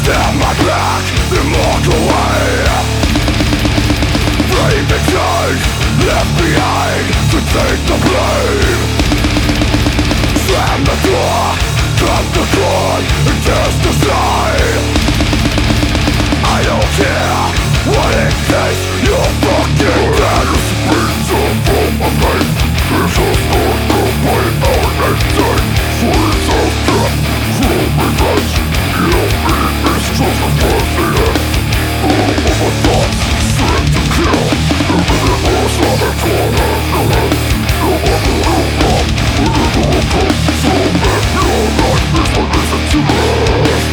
Stab my back and walk away. Brave and change, left behind to take the blame. Slam the door, cut the cord, and just decide. I don't care what it takes, you're fucking dead. The springs are from my brain. There's a start to play out and take. Flames of death, from me face. Kill me, it's just a president. All of my thoughts, straight to kill. The minute was on the corner, no head. No other will come, whenever will come. So make your life is my reason to live.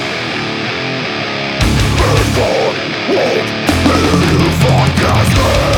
Won't you podcast me?